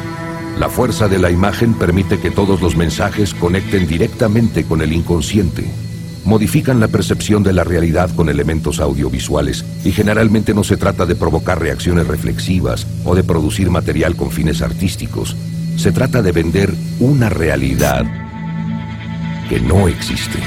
La fuerza de la imagen permite que todos los mensajes conecten directamente con el inconsciente. Modifican la percepción de la realidad con elementos audiovisuales y generalmente no se trata de provocar reacciones reflexivas o de producir material con fines artísticos. Se trata de vender una realidad que no existe.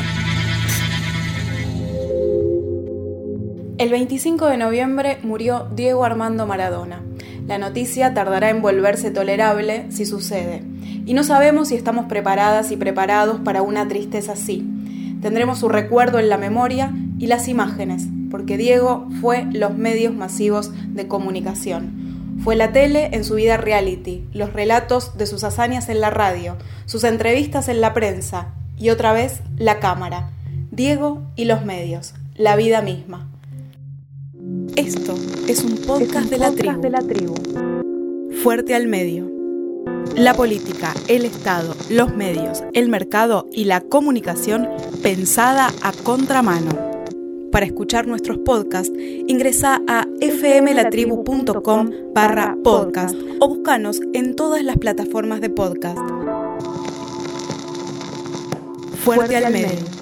El 25 de noviembre murió Diego Armando Maradona. La noticia tardará en volverse tolerable si sucede. Y no sabemos si estamos preparadas y preparados para una tristeza así. Tendremos su recuerdo en la memoria y las imágenes, porque Diego fue los medios masivos de comunicación. Fue la tele en su vida reality, los relatos de sus hazañas en la radio, sus entrevistas en la prensa y otra vez la cámara. Diego y los medios, la vida misma. Esto es un podcast de la tribu. Fuerte al medio. La política, el Estado, los medios, el mercado y la comunicación pensada a contramano. Para escuchar nuestros podcasts, ingresa a fmlatribu.com/podcast o búscanos en todas las plataformas de podcast. Fuerte al medio.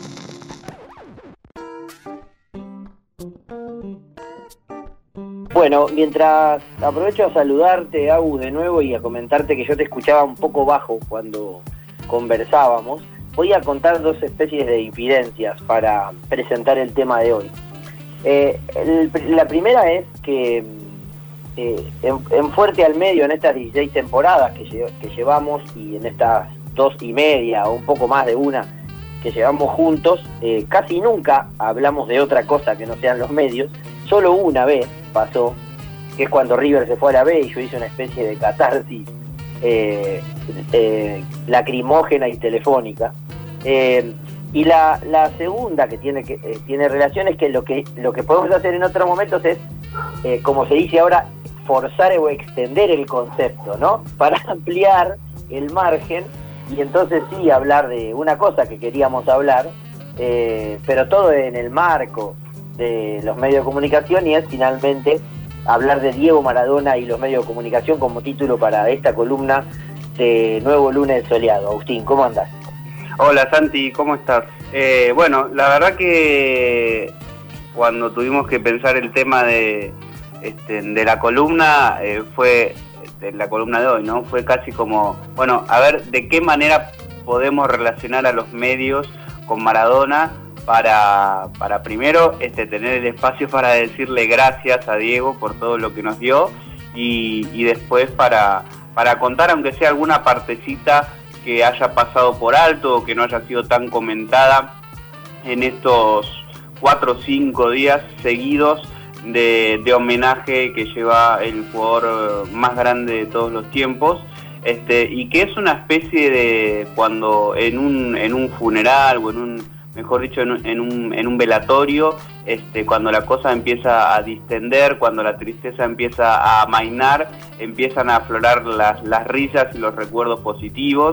Bueno, mientras aprovecho a saludarte, Agus, de nuevo y a comentarte que yo te escuchaba un poco bajo cuando conversábamos, voy a contar dos especies de infidencias para presentar el tema de hoy. La primera es que en Fuerte al Medio, en estas 16 temporadas que llevamos y en estas 2.5 o un poco más de una que llevamos juntos, casi nunca hablamos de otra cosa que no sean los medios. Solo una vez pasó, que es cuando River se fue a la B y yo hice una especie de catarsis lacrimógena y telefónica. Y la segunda que tiene relación es que lo que podemos hacer en otros momentos es, como se dice ahora, forzar o extender el concepto, ¿no? Para ampliar el margen y entonces sí hablar de una cosa que queríamos hablar, pero todo en el marco de los medios de comunicación, y es finalmente hablar de Diego Maradona y los medios de comunicación como título para esta columna de Nuevo Lunes Soleado. Agustín, ¿cómo andás? Hola Santi, ¿cómo estás? Bueno, la verdad que cuando tuvimos que pensar el tema de la columna, fue de la columna de hoy, ¿no? Fue casi como, bueno, a ver de qué manera podemos relacionar a los medios con Maradona para primero tener el espacio para decirle gracias a Diego por todo lo que nos dio y después para contar, aunque sea alguna partecita que haya pasado por alto o que no haya sido tan comentada en estos 4 o 5 días seguidos de homenaje que lleva el jugador más grande de todos los tiempos, y que es una especie de cuando en un funeral o mejor dicho, en un velatorio, cuando la cosa empieza a distender, cuando la tristeza empieza a amainar, empiezan a aflorar las risas y los recuerdos positivos,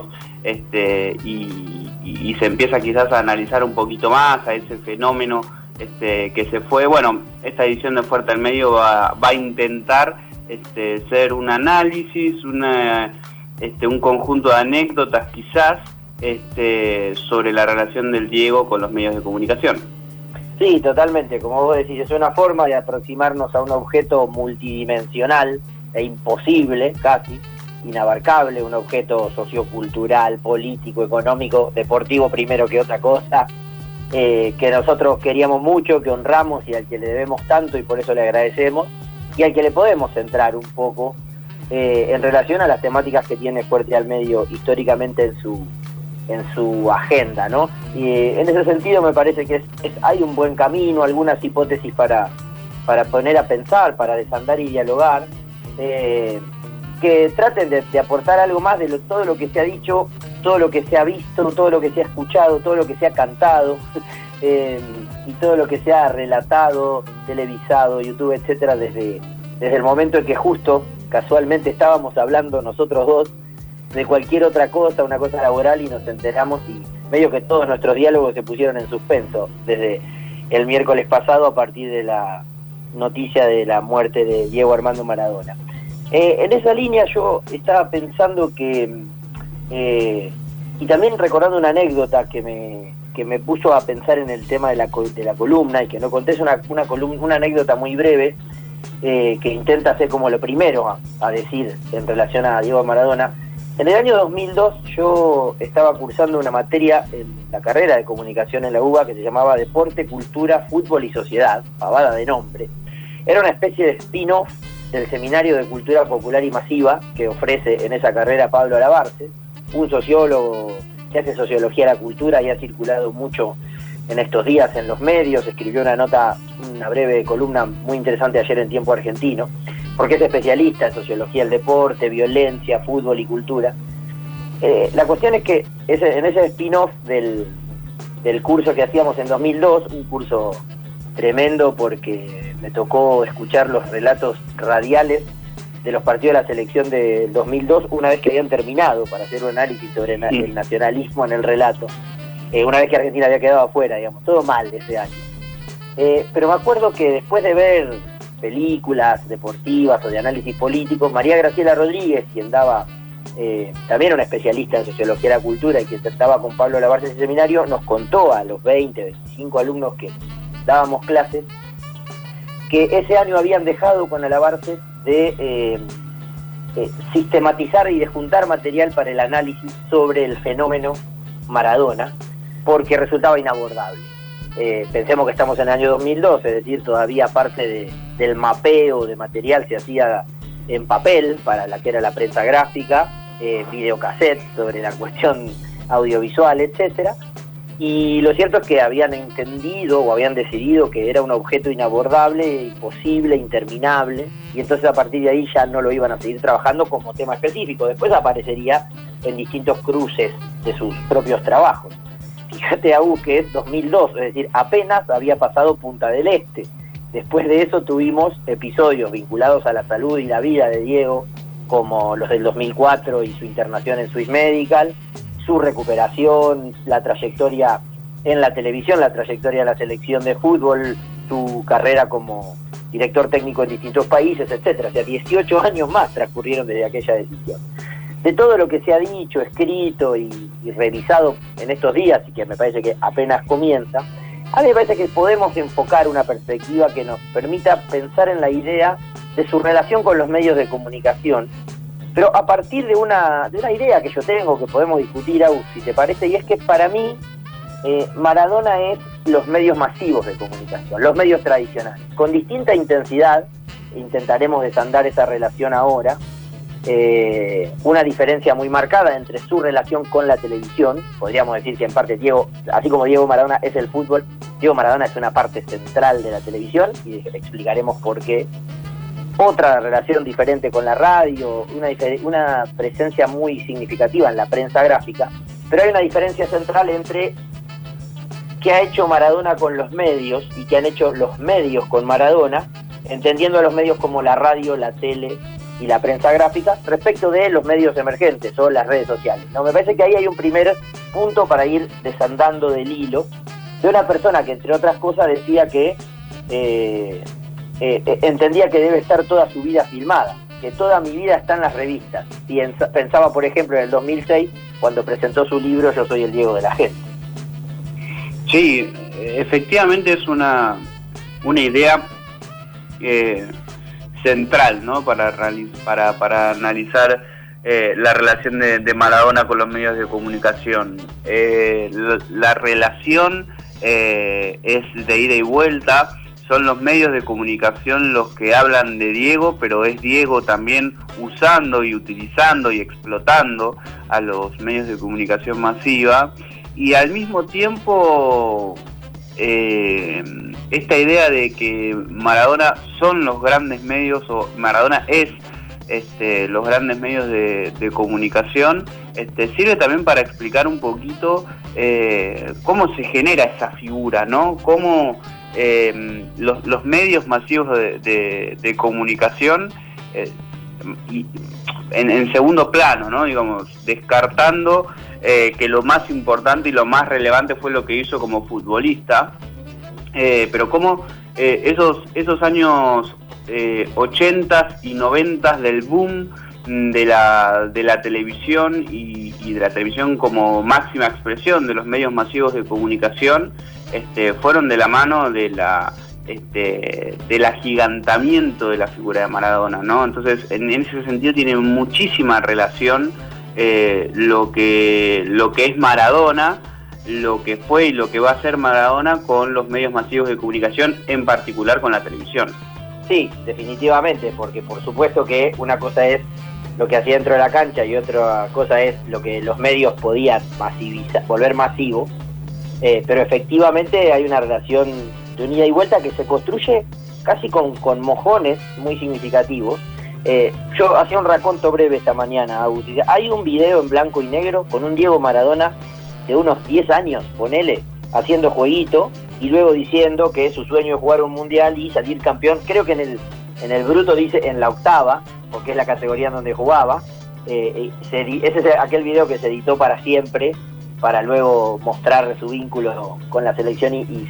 y se empieza quizás a analizar un poquito más a ese fenómeno que se fue. Bueno, esta edición de Fuerte al Medio va a intentar ser un análisis, un conjunto de anécdotas quizás, sobre la relación del Diego con los medios de comunicación. Sí, totalmente, como vos decís, es una forma de aproximarnos a un objeto multidimensional e imposible, casi inabarcable, un objeto sociocultural, político, económico, deportivo primero que otra cosa, que nosotros queríamos mucho, que honramos y al que le debemos tanto y por eso le agradecemos, y al que le podemos centrar un poco en relación a las temáticas que tiene Fuerte al Medio históricamente en su agenda, ¿no? Y en ese sentido me parece que hay un buen camino, algunas hipótesis para poner a pensar, para desandar y dialogar, que traten de aportar algo más de todo lo que se ha dicho, todo lo que se ha visto, todo lo que se ha escuchado, todo lo que se ha cantado, y todo lo que se ha relatado, televisado, YouTube, etcétera, desde el momento en que justo, casualmente, estábamos hablando nosotros dos de cualquier otra cosa, una cosa laboral, y nos enteramos y medio que todos nuestros diálogos se pusieron en suspenso desde el miércoles pasado a partir de la noticia de la muerte de Diego Armando Maradona. En esa línea yo estaba pensando que, y también recordando una anécdota que me puso a pensar en el tema de la columna, y que no conté, es una anécdota muy breve, que intenta ser como lo primero a decir en relación a Diego Maradona. En el año 2002 yo estaba cursando una materia en la carrera de comunicación en la UBA que se llamaba Deporte, Cultura, Fútbol y Sociedad, pavada de nombre. Era una especie de spin-off del Seminario de Cultura Popular y Masiva que ofrece en esa carrera Pablo Alabarce, un sociólogo que hace sociología de la cultura y ha circulado mucho en estos días en los medios. Escribió una breve columna muy interesante ayer en Tiempo Argentino, porque es especialista en sociología del deporte, violencia, fútbol y cultura. La cuestión es que en ese spin-off del curso que hacíamos en 2002, un curso tremendo porque me tocó escuchar los relatos radiales de los partidos de la selección del 2002 una vez que habían terminado, para hacer un análisis sobre el nacionalismo en el relato, una vez que Argentina había quedado afuera, digamos, todo mal ese año. Pero me acuerdo que después de ver películas deportivas o de análisis político, María Graciela Rodríguez, quien daba, también una especialista en sociología de la cultura y quien estaba con Pablo Alabarce en ese seminario, nos contó a los 20, 25 alumnos que dábamos clases, que ese año habían dejado con Alabarce de sistematizar y de juntar material para el análisis sobre el fenómeno Maradona, porque resultaba inabordable. Pensemos que estamos en el año 2002, es decir, todavía parte del mapeo de material se hacía en papel para la que era la prensa gráfica, videocassette sobre la cuestión audiovisual, etcétera. Y lo cierto es que habían entendido o habían decidido que era un objeto inabordable, imposible, interminable, y entonces a partir de ahí ya no lo iban a seguir trabajando como tema específico. Después aparecería en distintos cruces de sus propios trabajos. Fíjate, Agus, que es 2002, es decir, apenas había pasado Punta del Este. Después de eso tuvimos episodios vinculados a la salud y la vida de Diego, como los del 2004 y su internación en Swiss Medical, su recuperación, la trayectoria en la televisión, la trayectoria de la selección de fútbol, su carrera como director técnico en distintos países, etcétera. O sea, 18 años más transcurrieron desde aquella decisión. De todo lo que se ha dicho, escrito y revisado en estos días, y que me parece que apenas comienza, a mí me parece que podemos enfocar una perspectiva que nos permita pensar en la idea de su relación con los medios de comunicación, pero a partir de una idea que yo tengo, que podemos discutir, Agus, si te parece, y es que para mí Maradona es los medios masivos de comunicación, los medios tradicionales. Con distinta intensidad, intentaremos desandar esa relación ahora, una diferencia muy marcada entre su relación con la televisión. Podríamos decir que en parte Diego, así como Diego Maradona es el fútbol, Diego Maradona es una parte central de la televisión, y explicaremos por qué. Otra relación diferente con la radio, una presencia muy significativa en la prensa gráfica, pero hay una diferencia central entre qué ha hecho Maradona con los medios y qué han hecho los medios con Maradona, entendiendo a los medios como la radio, la tele y la prensa gráfica, respecto de los medios emergentes o las redes sociales, ¿no? Me parece que ahí hay un primer punto para ir desandando del hilo de una persona que, entre otras cosas, decía que entendía que debe estar toda su vida filmada, que toda mi vida está en las revistas. Y pensaba, por ejemplo, en el 2006, cuando presentó su libro Yo soy el Diego de la gente. Sí, efectivamente es una idea central, ¿no? para analizar la relación de Maradona con los medios de comunicación. La relación es de ida y vuelta. Son los medios de comunicación los que hablan de Diego, pero es Diego también usando y utilizando y explotando a los medios de comunicación masiva. Y al mismo tiempo, esta idea de que Maradona son los grandes medios, o Maradona es los grandes medios de comunicación, sirve también para explicar un poquito cómo se genera esa figura, ¿no? Cómo los medios masivos de comunicación y en segundo plano, ¿no? Digamos, descartando que lo más importante y lo más relevante fue lo que hizo como futbolista, pero cómo esos años 80s y 90s del boom de la televisión y de la televisión como máxima expresión de los medios masivos de comunicación, fueron de la mano del agigantamiento de la figura de Maradona, ¿no? Entonces, en ese sentido tiene muchísima relación lo que es Maradona, lo que fue y lo que va a ser Maradona con los medios masivos de comunicación, en particular con la televisión. Sí, definitivamente, porque por supuesto que una cosa es lo que hacía dentro de la cancha y otra cosa es lo que los medios podían volver masivo, pero efectivamente hay una relación de unida y vuelta que se construye casi con mojones muy significativos. Yo hacía un raconto breve esta mañana, Agustín. Hay un video en blanco y negro con un Diego Maradona de unos 10 años, ponele, haciendo jueguito y luego diciendo que su sueño es jugar un mundial y salir campeón. Creo que en el bruto dice en la octava, porque es la categoría en donde jugaba. Ese es aquel video que se editó para siempre, para luego mostrar su vínculo con la selección y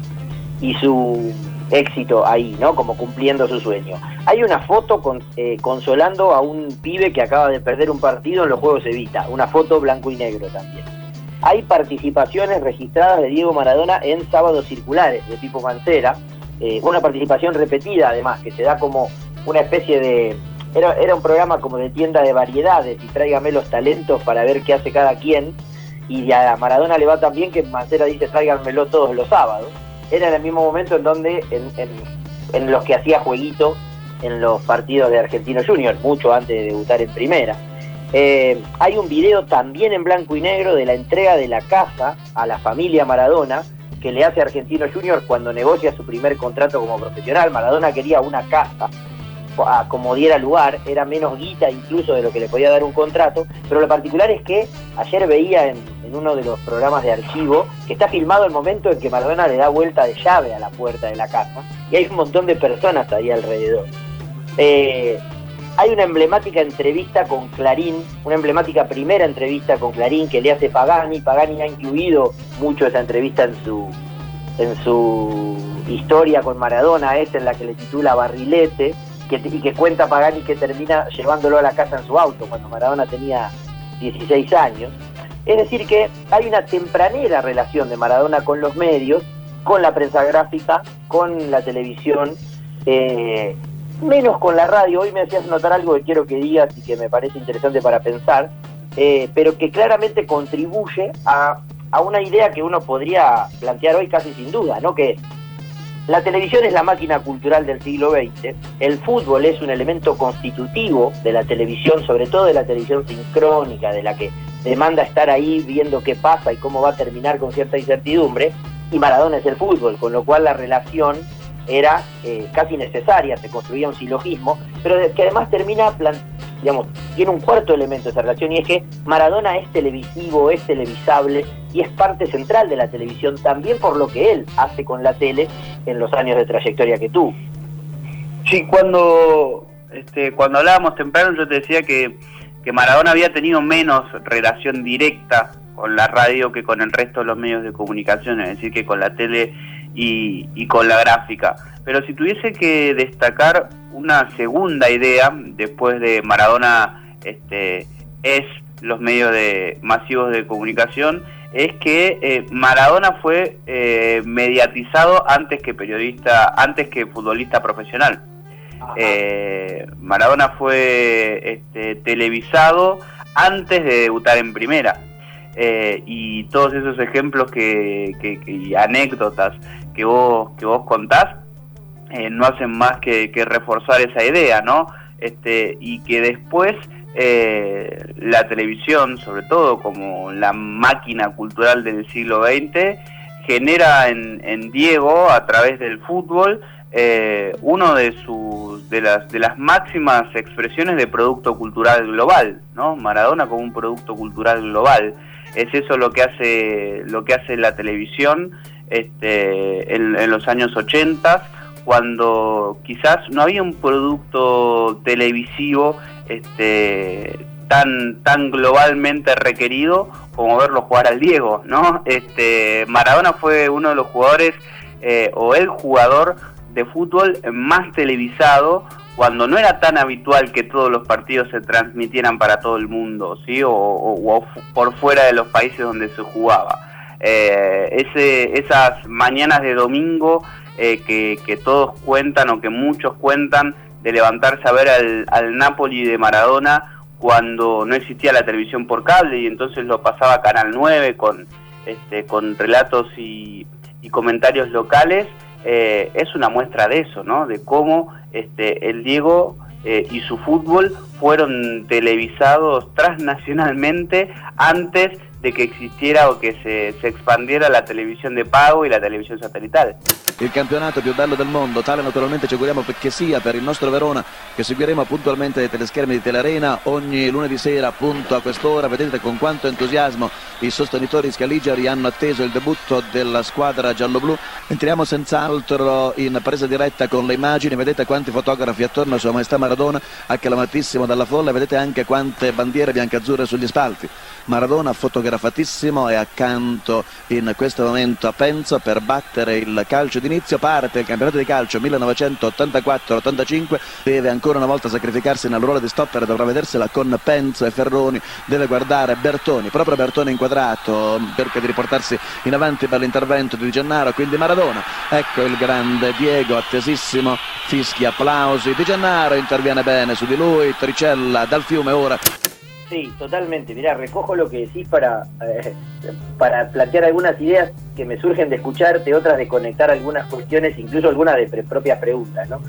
su éxito ahí, ¿no? Como cumpliendo su sueño. Hay una foto consolando a un pibe que acaba de perder un partido en los Juegos Evita, una foto blanco y negro también. Hay participaciones registradas de Diego Maradona en Sábados Circulares de Pipo Mancera, una participación repetida además, que se da como una especie de... Era un programa como de tienda de variedades y tráigame los talentos para ver qué hace cada quien, y a Maradona le va tan bien que Mancera dice tráiganmelo todos los sábados. Era en el mismo momento en donde en los que hacía jueguito en los partidos de Argentino Junior, mucho antes de debutar en primera. Hay un video también en blanco y negro de la entrega de la casa a la familia Maradona que le hace Argentino Junior cuando negocia su primer contrato como profesional. Maradona quería una casa como diera lugar, era menos guita incluso de lo que le podía dar un contrato, pero lo particular es que ayer veía en uno de los programas de archivo que está filmado el momento en que Maradona le da vuelta de llave a la puerta de la casa y hay un montón de personas ahí alrededor. Hay una emblemática entrevista con Clarín, una emblemática primera entrevista con Clarín que le hace Pagani. Pagani ha incluido mucho esa entrevista en su historia con Maradona, en la que le titula Barrilete, y que cuenta Pagani que termina llevándolo a la casa en su auto cuando Maradona tenía 16 años. Es decir que hay una tempranera relación de Maradona con los medios, con la prensa gráfica, con la televisión, menos con la radio. Hoy me hacías notar algo que quiero que digas y que me parece interesante para pensar, pero que claramente contribuye a una idea que uno podría plantear hoy casi sin duda, ¿no? Que la televisión es la máquina cultural del siglo XX, el fútbol es un elemento constitutivo de la televisión, sobre todo de la televisión sincrónica, de la que demanda estar ahí viendo qué pasa y cómo va a terminar con cierta incertidumbre, y Maradona es el fútbol, con lo cual la relación era casi necesaria, se construía un silogismo, pero que además tiene un cuarto elemento de esa relación, y es que Maradona es televisivo, es televisable, y es parte central de la televisión, también por lo que él hace con la tele en los años de trayectoria que tuvo. Sí, cuando hablábamos temprano yo te decía que Maradona había tenido menos relación directa con la radio que con el resto de los medios de comunicación, es decir, que con la tele y con la gráfica. Pero si tuviese que destacar una segunda idea, después de Maradona es los medios masivos de comunicación, es que Maradona fue mediatizado antes que futbolista profesional. Maradona fue televisado antes de debutar en primera. Y todos esos ejemplos y anécdotas que vos contás no hacen más que reforzar esa idea, ¿no? Y que después la televisión, sobre todo como la máquina cultural del siglo XX, genera en Diego, a través del fútbol, uno de las máximas expresiones de producto cultural global, ¿no? Maradona como un producto cultural global. Es eso lo que hace la televisión en los años 80, cuando quizás no había un producto televisivo tan globalmente requerido como verlo jugar al Diego, ¿no? Maradona fue uno de los jugadores o el jugador de fútbol más televisado, cuando no era tan habitual que todos los partidos se transmitieran para todo el mundo, ¿sí? o por fuera de los países donde se jugaba. Esas mañanas de domingo que todos cuentan, o que muchos cuentan, de levantarse a ver al Napoli de Maradona cuando no existía la televisión por cable, y entonces lo pasaba Canal 9 con relatos y comentarios locales. Es una muestra de eso, ¿no? De cómo el Diego y su fútbol fueron televisados transnacionalmente antes de che existiera o che se expandiera la televisione di pago e la televisione satellitare. Il campionato più bello del mondo, tale naturalmente ci auguriamo che sia per il nostro Verona, che seguiremo puntualmente dai teleschermi di Telerena ogni lunedì sera appunto a quest'ora. Vedete con quanto entusiasmo i sostenitori scaligeri hanno atteso il debutto della squadra gialloblu. Entriamo senz'altro in presa diretta con le immagini, vedete quanti fotografi attorno a Sua Maestà Maradona, acclamatissimo dalla folla, vedete anche quante bandiere biancazzurre sugli spalti. Maradona fotografatissimo e accanto in questo momento a Penzo per battere il calcio d'inizio. Parte il campionato di calcio 1984-85, deve ancora una volta sacrificarsi nel ruolo di stopper, dovrà vedersela con Penzo e Ferroni, deve guardare Bertoni, proprio Bertoni inquadrato, cerca di riportarsi in avanti per l'intervento di Di Gennaro, quindi Maradona, ecco il grande Diego, attesissimo, fischi, applausi, Di Gennaro interviene bene su di lui, Tricella dal fiume ora. Sí, totalmente. Mirá, recojo lo que decís para plantear algunas ideas que me surgen de escucharte, otras de conectar algunas cuestiones, incluso algunas de propias preguntas, ¿no?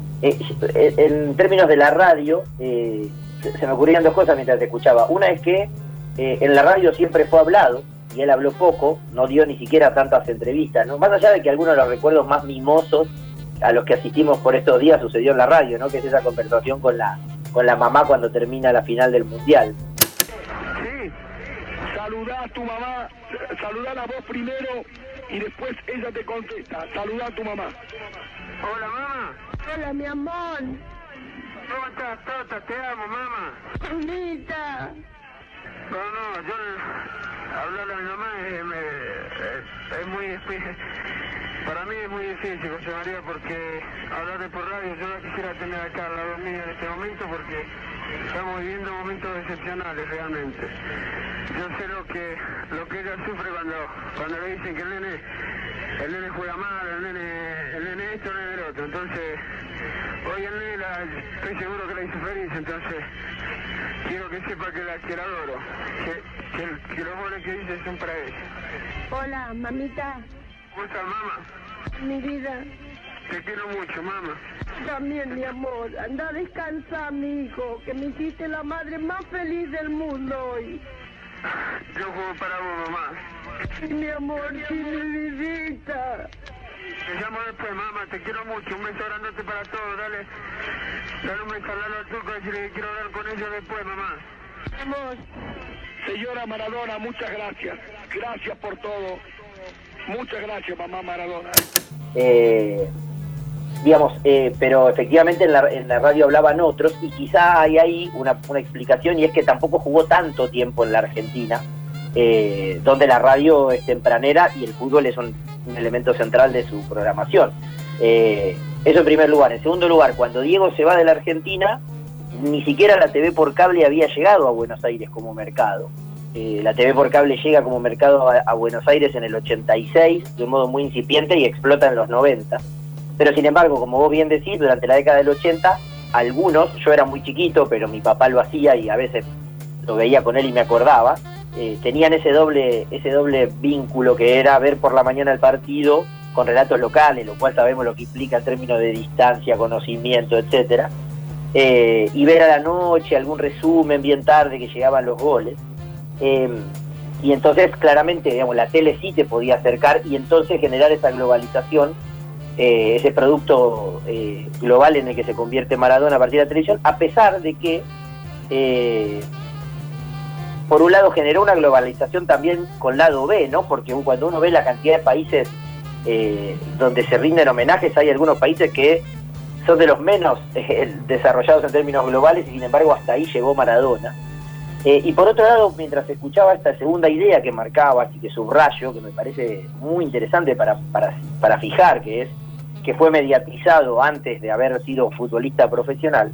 En términos de la radio, se me ocurrían dos cosas mientras te escuchaba. Una es que en la radio siempre fue hablado, y él habló poco, no dio ni siquiera tantas entrevistas, ¿no? Más allá de que algunos de los recuerdos más mimosos a los que asistimos por estos días sucedió en la radio, ¿no? Que es esa conversación con la mamá cuando termina la final del Mundial. Sí, saludá a tu mamá, saludala vos primero y después ella te contesta. Saludá a tu mamá. Hola, mamá. Hola, mi amor. ¿Cómo estás, Tota? Te amo, mamá. Mamita. No, yo hablarle a mi mamá es muy... Para mí es muy difícil, José María, porque hablarle por radio, yo no quisiera tener acá al lado mío en este momento, porque estamos viviendo momentos excepcionales realmente. Yo sé lo que ella sufre cuando le dicen que el nene juega mal, el nene esto, el nene el otro. Entonces, hoy el nene estoy seguro que la hizo feliz, entonces quiero que sepa que la adoro, que los goles que dice son para ella. Hola, mamita. ¿Cómo estás, mamá? Mi vida. Te quiero mucho, mamá. También, mi amor. Anda a descansar, mi hijo, que me hiciste la madre más feliz del mundo hoy. Yo juego para vos, mamá. Sí, mi amor, sí, mi vidita. Te llamo después, mamá. Te quiero mucho. Un beso grandote para todos. Dale un beso al turco, decirle que quiero hablar con ellos después, mamá. Vamos. Señora Maradona, muchas gracias. Gracias por todo. Muchas gracias, mamá Maradona. Pero efectivamente en la radio hablaban otros, y quizá hay ahí una explicación, y es que tampoco jugó tanto tiempo en la Argentina, donde la radio es tempranera y el fútbol es un elemento central de su programación. Eso en primer lugar. En segundo lugar, cuando Diego se va de la Argentina, ni siquiera la TV por cable había llegado a Buenos Aires como mercado. La TV por cable llega como mercado a Buenos Aires en el 86, de un modo muy incipiente, y explota en los 90. Pero sin embargo, como vos bien decís, durante la década del 80, algunos, yo era muy chiquito, pero mi papá lo hacía y a veces lo veía con él y me acordaba, tenían ese doble vínculo que era ver por la mañana el partido con relatos locales, lo cual sabemos lo que implica en términos de distancia, conocimiento, etcétera, y ver a la noche algún resumen bien tarde que llegaban los goles. Y entonces claramente, digamos, la tele sí te podía acercar, y entonces generar esa globalización, ese producto global en el que se convierte Maradona a partir de la televisión, a pesar de que por un lado generó una globalización también con lado B, ¿no? Porque cuando uno ve la cantidad de países donde se rinden homenajes, hay algunos países que son de los menos desarrollados en términos globales, y sin embargo hasta ahí llegó Maradona. Y por otro lado, mientras escuchaba esta segunda idea que marcabas y que subrayo, que me parece muy interesante para fijar, que es que fue mediatizado antes de haber sido futbolista profesional,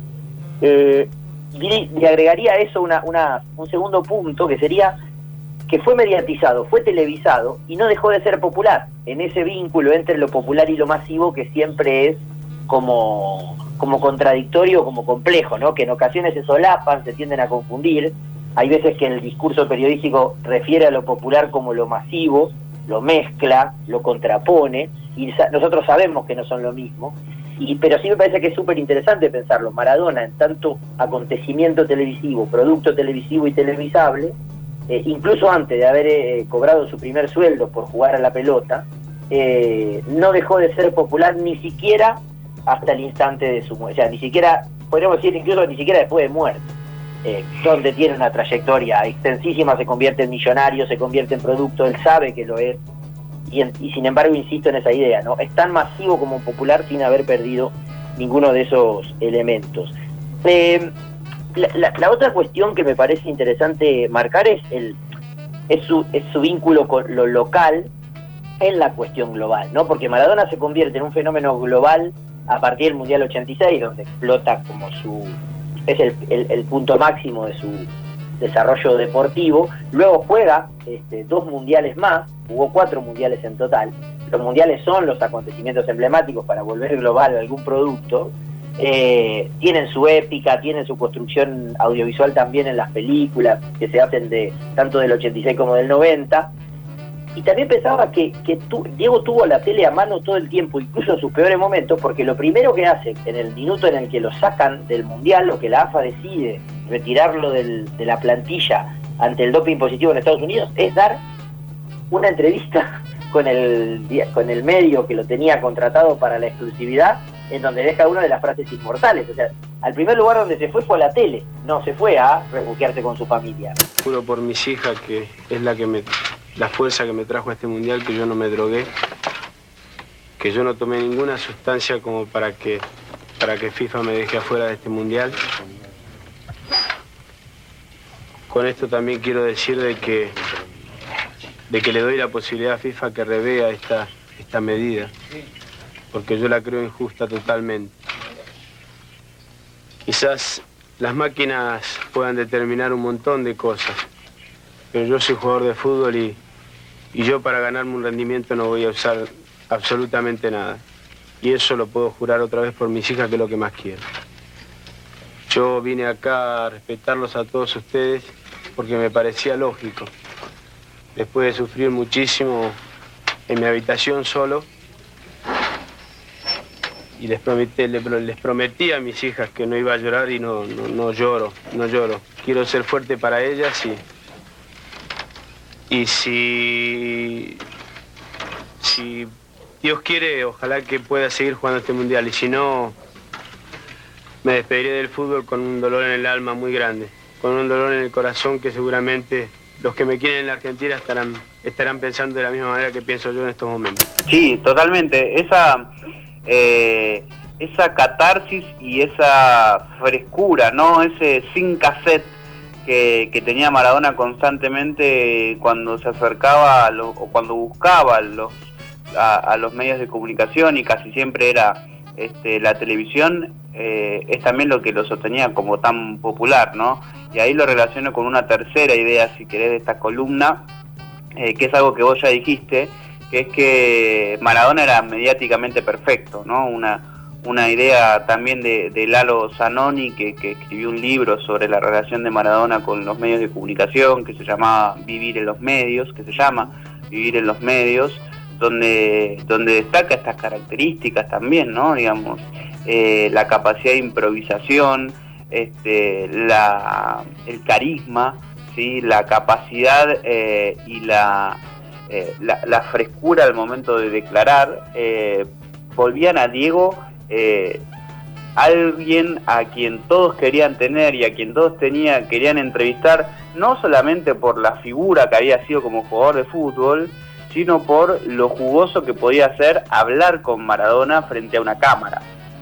le agregaría a eso un segundo punto, que sería que fue mediatizado, fue televisado y no dejó de ser popular, en ese vínculo entre lo popular y lo masivo, que siempre es como contradictorio, como complejo, ¿no? Que en ocasiones se solapan, se tienden a confundir. Hay veces que el discurso periodístico refiere a lo popular como lo masivo, lo mezcla, lo contrapone, y nosotros sabemos que no son lo mismo, pero sí me parece que es súper interesante pensarlo. Maradona, en tanto acontecimiento televisivo, producto televisivo y televisable, incluso antes de haber cobrado su primer sueldo por jugar a la pelota, no dejó de ser popular ni siquiera hasta el instante de su muerte, o sea, ni siquiera, podríamos decir, incluso ni siquiera después de muerte, donde tiene una trayectoria extensísima, se convierte en millonario, se convierte en producto, él sabe que lo es, y sin embargo insisto en esa idea, ¿no? Es tan masivo como popular sin haber perdido ninguno de esos elementos. La otra cuestión que me parece interesante marcar es su vínculo con lo local en la cuestión global, ¿no? Porque Maradona se convierte en un fenómeno global a partir del Mundial 86, donde explota como es el punto máximo de su desarrollo deportivo. Luego juega 2 mundiales más, jugó 4 mundiales en total. Los mundiales son los acontecimientos emblemáticos para volver global algún producto. Tienen su épica, tienen su construcción audiovisual también en las películas que se hacen tanto del 86 como del 90. Y también pensaba que Diego tuvo la tele a mano todo el tiempo, incluso en sus peores momentos, porque lo primero que hace en el minuto en el que lo sacan del Mundial, o que la AFA decide retirarlo de la plantilla ante el doping positivo en Estados Unidos, es dar una entrevista con el medio que lo tenía contratado para la exclusividad, en donde deja una de las frases inmortales. O sea, al primer lugar donde se fue a la tele, no se fue a refugiarse con su familia. Juro por mis hijas, que es la fuerza que me trajo a este mundial, que yo no me drogué, que yo no tomé ninguna sustancia como para que FIFA me deje afuera de este mundial. Con esto también quiero decir de que le doy la posibilidad a FIFA que revea esta medida, porque yo la creo injusta totalmente. Quizás las máquinas puedan determinar un montón de cosas, pero yo soy jugador de fútbol y yo, para ganarme un rendimiento, no voy a usar absolutamente nada. Y eso lo puedo jurar otra vez por mis hijas, que es lo que más quiero. Yo vine acá a respetarlos a todos ustedes porque me parecía lógico. Después de sufrir muchísimo en mi habitación solo, y les prometí a mis hijas que no iba a llorar, y no lloro. Quiero ser fuerte para ellas, y si Dios quiere, ojalá que pueda seguir jugando este mundial, y si no, me despediré del fútbol con un dolor en el alma muy grande, con un dolor en el corazón que seguramente los que me quieren en la Argentina estarán pensando de la misma manera que pienso yo en estos momentos. Sí, totalmente. Esa catarsis y esa frescura, ¿no? Ese sin cassette que tenía Maradona constantemente cuando se acercaba o cuando buscaba a los medios de comunicación, y casi siempre era la televisión, es también lo que lo sostenía como tan popular, ¿no? Y ahí lo relaciono con una tercera idea, si querés, de esta columna, que es algo que vos ya dijiste, que es que Maradona era mediáticamente perfecto, ¿no? Una idea también de Lalo Zanoni, que escribió un libro sobre la relación de Maradona con los medios de comunicación, que se llama Vivir en los Medios, donde destaca estas características también, ¿no? Digamos, la capacidad de improvisación, el carisma, ¿sí? La capacidad y la frescura al momento de declarar, volvían a Diego alguien a quien todos querían tener y a quien todos querían entrevistar, no solamente por la figura que había sido como jugador de fútbol, sino por lo jugoso que podía ser hablar con Maradona frente a una cámara.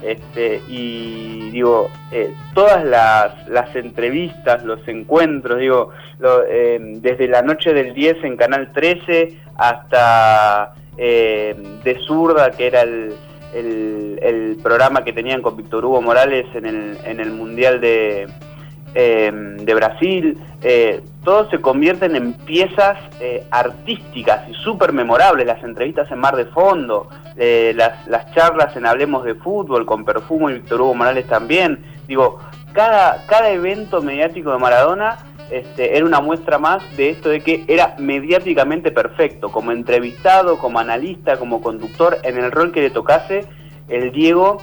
Y digo, todas las entrevistas, los encuentros, digo, desde la noche del 10 en Canal 13 hasta De Zurda, que era el programa que tenían con Víctor Hugo Morales en el Mundial de Brasil, todos se convierten en piezas artísticas y súper memorables. Las entrevistas en Mar de Fondo, las charlas en Hablemos de Fútbol con Perfumo y Víctor Hugo Morales también. Digo, cada evento mediático de Maradona era una muestra más de esto de que era mediáticamente perfecto, como entrevistado, como analista, como conductor, en el rol que le tocase. El Diego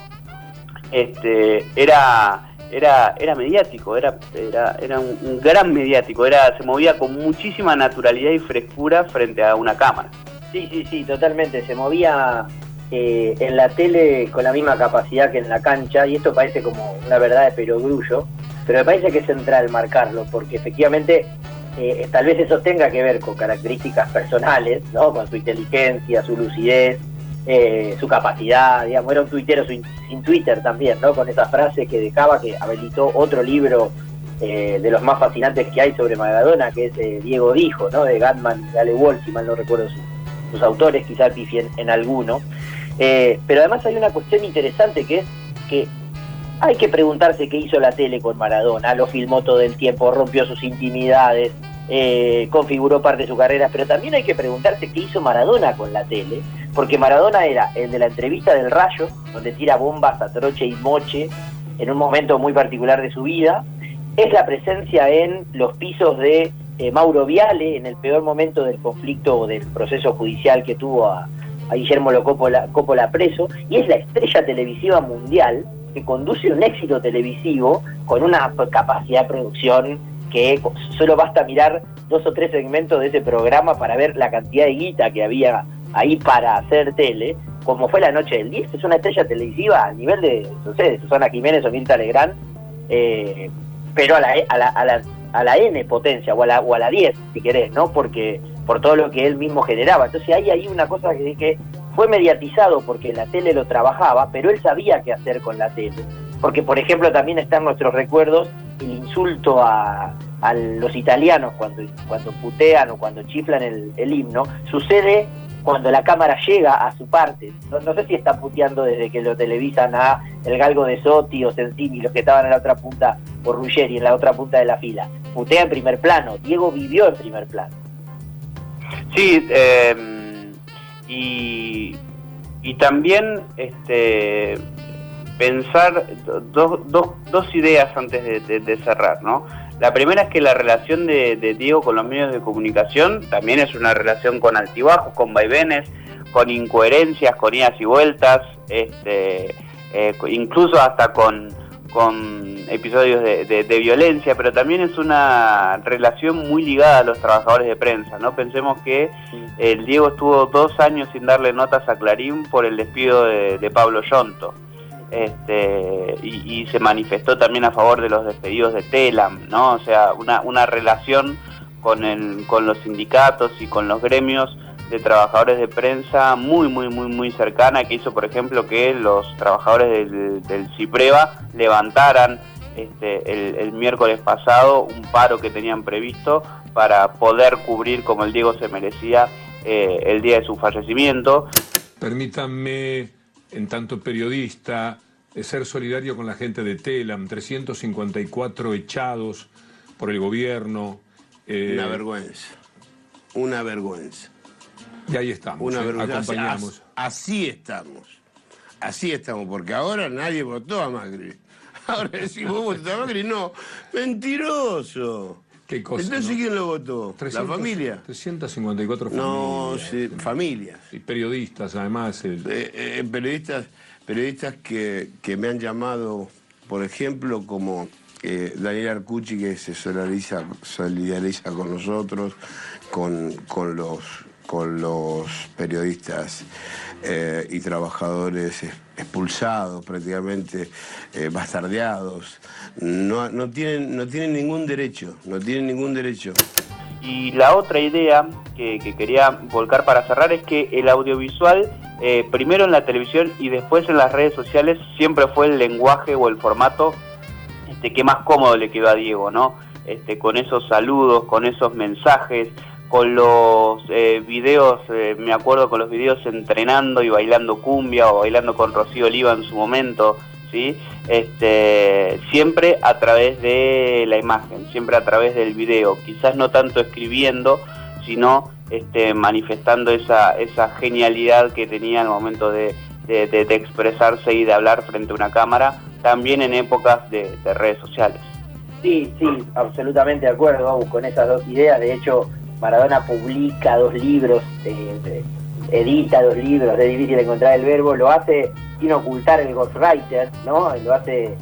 era mediático, era un gran mediático, se movía con muchísima naturalidad y frescura frente a una cámara. Sí, totalmente, se movía en la tele con la misma capacidad que en la cancha, y esto parece como una verdad de perogrullo, pero me parece que es central marcarlo, porque efectivamente tal vez eso tenga que ver con características personales, ¿no? Con su inteligencia, su lucidez, su capacidad, digamos, era un tuitero sin Twitter también, ¿no? Con esa frase que dejaba, que habilitó otro libro de los más fascinantes que hay sobre Maradona, que es Diego Dijo, ¿no? De Gatman y Ale Wolf, si mal no recuerdo sus autores, quizás pifien en alguno. Pero además hay una cuestión interesante, que es que hay que preguntarse qué hizo la tele con Maradona. Lo filmó todo el tiempo, rompió sus intimidades, configuró parte de su carrera, pero también hay que preguntarse qué hizo Maradona con la tele, porque Maradona era el de la entrevista del Rayo, donde tira bombas a troche y moche en un momento muy particular de su vida. Es la presencia en los pisos de Mauro Viale, en el peor momento del conflicto o del proceso judicial que tuvo a Guillermo Coppola preso, y es la estrella televisiva mundial que conduce un éxito televisivo con una capacidad de producción que solo basta mirar 2 o 3 segmentos de ese programa para ver la cantidad de guita que había ahí para hacer tele, como fue La Noche del 10. Es una estrella televisiva a nivel de, no sé, de Susana Jiménez o Mirta Legrand, pero a la N potencia, o a la 10, si querés, ¿no? Porque por todo lo que él mismo generaba. Entonces hay ahí una cosa que fue mediatizado porque la tele lo trabajaba, pero él sabía qué hacer con la tele. Porque, por ejemplo, también está en nuestros recuerdos el insulto a los italianos cuando putean o cuando chiflan el himno. Sucede cuando la cámara llega a su parte. No sé si está puteando desde que lo televisan a el Galgo de Sotti o Sensini, los que estaban en la otra punta, o Ruggeri en la otra punta de la fila. Putea en primer plano. Diego vivió en primer plano. Sí, y también pensar dos ideas antes de cerrar, ¿no? La primera es que la relación de Diego con los medios de comunicación también es una relación con altibajos, con vaivenes, con incoherencias, con idas y vueltas, incluso hasta con episodios de violencia, pero también es una relación muy ligada a los trabajadores de prensa, ¿no? Pensemos que el Diego estuvo 2 años sin darle notas a Clarín por el despido de Pablo Yonto, y se manifestó también a favor de los despedidos de Telam, ¿no? O sea, una relación con los sindicatos y con los gremios de trabajadores de prensa muy cercana, que hizo, por ejemplo, que los trabajadores del CIPREVA levantaran el miércoles pasado un paro que tenían previsto para poder cubrir, como el Diego se merecía, el día de su fallecimiento. Permítanme, en tanto periodista, ser solidario con la gente de Telam, 354 echados por el gobierno. Una vergüenza. Y ahí estamos, acompañamos. Así estamos, porque ahora nadie votó a Macri. Ahora decimos, ¿vos votaste a Macri? No, mentiroso. ¿Qué cosa? Entonces, ¿no? ¿Quién lo votó? 300, ¿La familia? 354 familias. No, sí, familias. Y periodistas, además. Periodistas que me han llamado, por ejemplo, como Daniel Arcucci, que se solidariza con nosotros, con los periodistas y trabajadores expulsados, prácticamente bastardeados. No tienen ningún derecho, Y la otra idea que quería volcar para cerrar es que el audiovisual, primero en la televisión y después en las redes sociales, siempre fue el lenguaje o el formato que más cómodo le quedó a Diego, ¿no? Con esos saludos, con esos mensajes, con los videos, me acuerdo con los videos entrenando y bailando cumbia o bailando con Rocío Oliva en su momento, ¿sí? Siempre a través de la imagen, siempre a través del video, quizás no tanto escribiendo, sino manifestando esa genialidad que tenía al momento de expresarse y de hablar frente a una cámara, también en épocas de redes sociales. Sí, absolutamente de acuerdo, Agus, con esas dos ideas. De hecho, Maradona publica 2 libros, edita 2 libros, es difícil encontrar el verbo, lo hace sin ocultar el ghostwriter, ¿no? Lo hace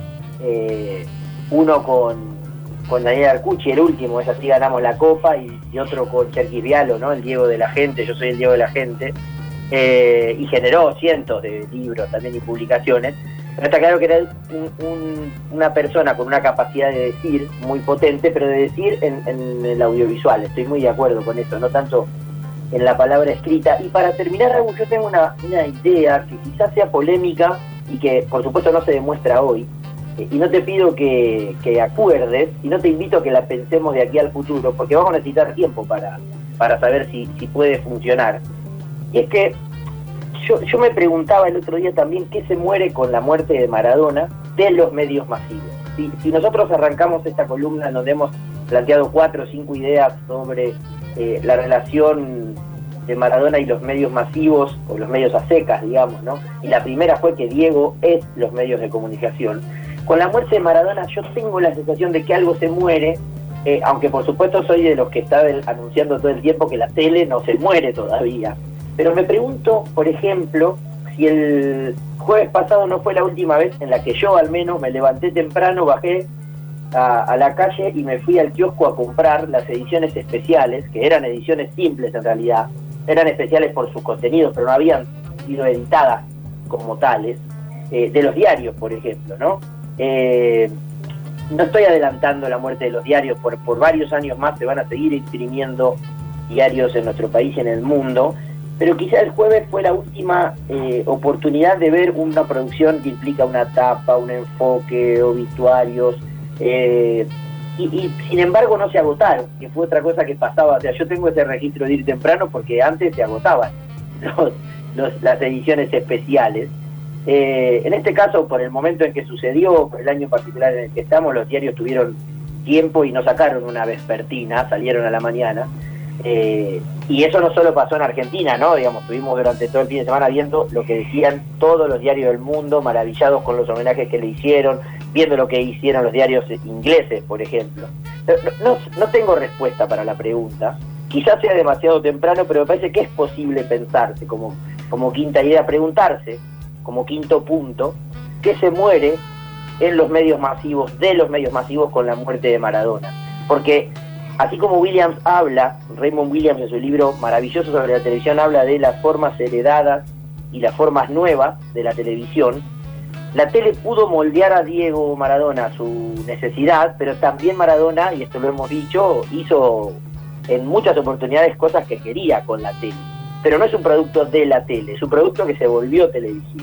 uno con Daniel Arcucci, el último, es Así ganamos la Copa, y otro con Cherkis Vialo, ¿no? El Diego de la Gente, Yo soy el Diego de la Gente, y generó cientos de libros también y publicaciones. Pero está claro que era una persona con una capacidad de decir muy potente, pero de decir en el audiovisual. Estoy muy de acuerdo con eso, no tanto en la palabra escrita. Y para terminar, Raúl, yo tengo una idea que quizás sea polémica y que por supuesto no se demuestra hoy, y no te pido que acuerdes, y no te invito a que la pensemos de aquí al futuro, porque vamos a necesitar tiempo para saber si puede funcionar. Y es que yo me preguntaba el otro día también qué se muere con la muerte de Maradona de los medios masivos. Si nosotros arrancamos esta columna en donde hemos planteado 4 o 5 ideas sobre la relación de Maradona y los medios masivos, o los medios a secas, digamos, ¿no? Y la primera fue que Diego es los medios de comunicación. Con la muerte de Maradona yo tengo la sensación de que algo se muere, aunque por supuesto soy de los que está anunciando todo el tiempo que la tele no se muere todavía. Pero me pregunto, por ejemplo, si el jueves pasado no fue la última vez en la que yo al menos me levanté temprano, bajé a la calle y me fui al kiosco a comprar las ediciones especiales, que eran ediciones simples en realidad, eran especiales por sus contenidos, pero no habían sido editadas como tales, de los diarios, por ejemplo, ¿no? No estoy adelantando la muerte de los diarios, por varios años más se van a seguir imprimiendo diarios en nuestro país y en el mundo, pero quizá el jueves fue la última oportunidad de ver una producción que implica una tapa, un enfoque, obituarios, y sin embargo no se agotaron, que fue otra cosa que pasaba. O sea, yo tengo ese registro de ir temprano porque antes se agotaban las ediciones especiales. En este caso, por el momento en que sucedió, por el año particular en el que estamos, los diarios tuvieron tiempo y no sacaron una vespertina, salieron a la mañana. Y eso no solo pasó en Argentina, ¿no? Digamos, estuvimos durante todo el fin de semana viendo lo que decían todos los diarios del mundo, maravillados con los homenajes que le hicieron, viendo lo que hicieron los diarios ingleses, por ejemplo. No tengo respuesta para la pregunta, quizás sea demasiado temprano, pero me parece que es posible pensarse como quinta idea, preguntarse como quinto punto, ¿qué se muere en los medios masivos, de los medios masivos con la muerte de Maradona? Porque así como Raymond Williams en su libro maravilloso sobre la televisión habla de las formas heredadas y las formas nuevas de la televisión, la tele pudo moldear a Diego Maradona a su necesidad, pero también Maradona, y esto lo hemos dicho, hizo en muchas oportunidades cosas que quería con la tele. Pero no es un producto de la tele, es un producto que se volvió televisivo.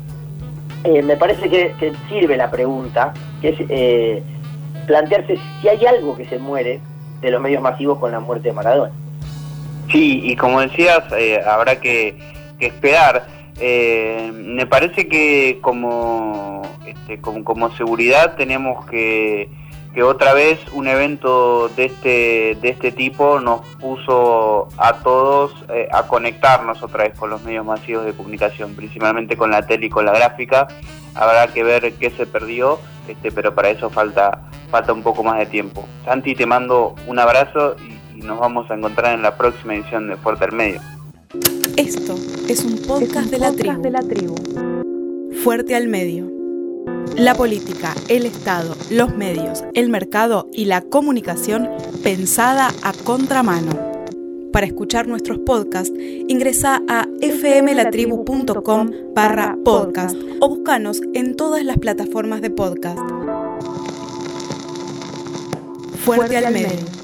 Me parece que sirve la pregunta, que es plantearse si hay algo que se muere de los medios masivos con la muerte de Maradona. Sí, y como decías, habrá que esperar. Me parece que como seguridad tenemos que otra vez un evento de este tipo nos puso a todos a conectarnos otra vez con los medios masivos de comunicación, principalmente con la tele y con la gráfica. Habrá que ver qué se perdió, pero para eso falta un poco más de tiempo. Santi, te mando un abrazo y nos vamos a encontrar en la próxima edición de Fuerte al Medio. Esto es un podcast de la tribu. Fuerte al Medio. La política, el Estado, los medios, el mercado y la comunicación pensada a contramano. Para escuchar nuestros podcasts, ingresa a fmlatribu.com/podcast o búscanos en todas las plataformas de podcast. Fuerte al Medio.